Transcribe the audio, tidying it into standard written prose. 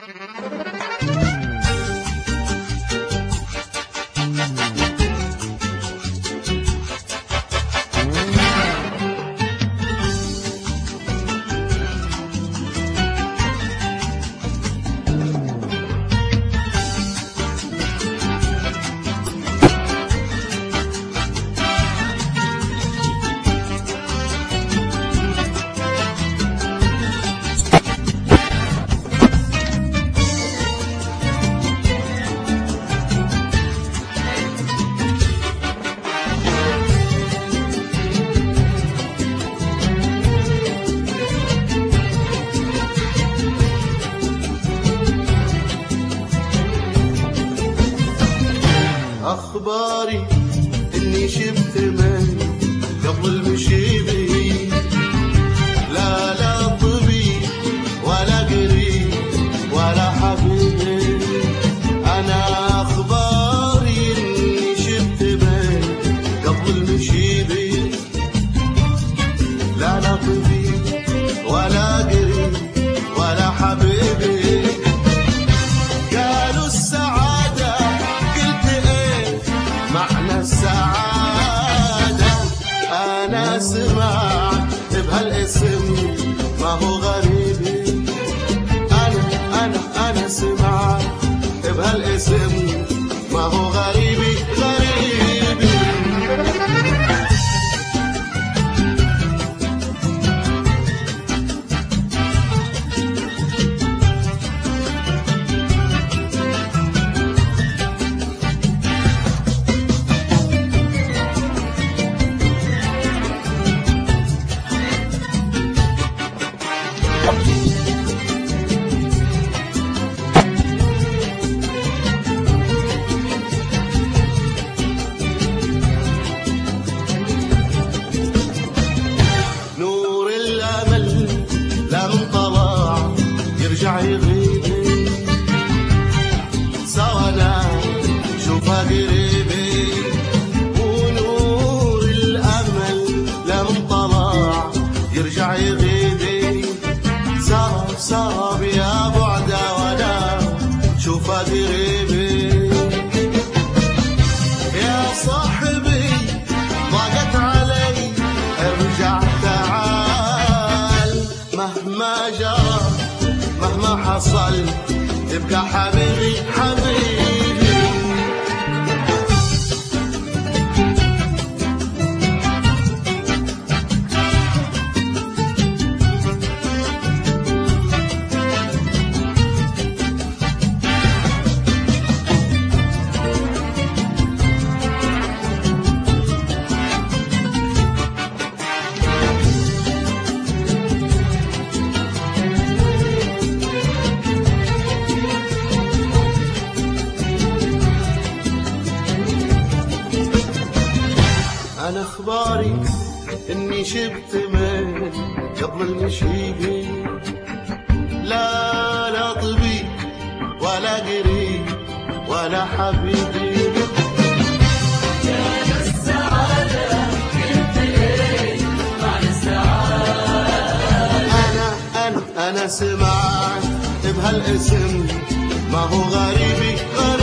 أخباري إني شبت من قبل المشيبي، لا لا طبي ولا قريب ولا حبيبي. أنا أخباري إني شبت من قبل المشيبي، لا لا طبي ولا قريب ولا حبيبي. قالوا السعادة معنى السعادة، أنا سمعت بهالاسم ما هو غريبي. أنا سمعت بهالاسم ما هو غريبي غريبي. يرجع يغيبي سوانا شوفها قريبي، ونور الأمل لمن طلع يرجع يغيبي. سرب سرب يا بعده وانا شوفها قريبي. يا صاحبي ضاقت علي ارجع تعال، مهما جرى مهما حصل تبقى حبيبي حبيبي. أنا أخباري إني شبت من قبل المشيبي، لا لا طبي ولا قريب ولا حبيبي. يا السعادة قلت إيه معنى السعادة؟ أنا سمعت بهالاسم ما هو غريبي غريبي.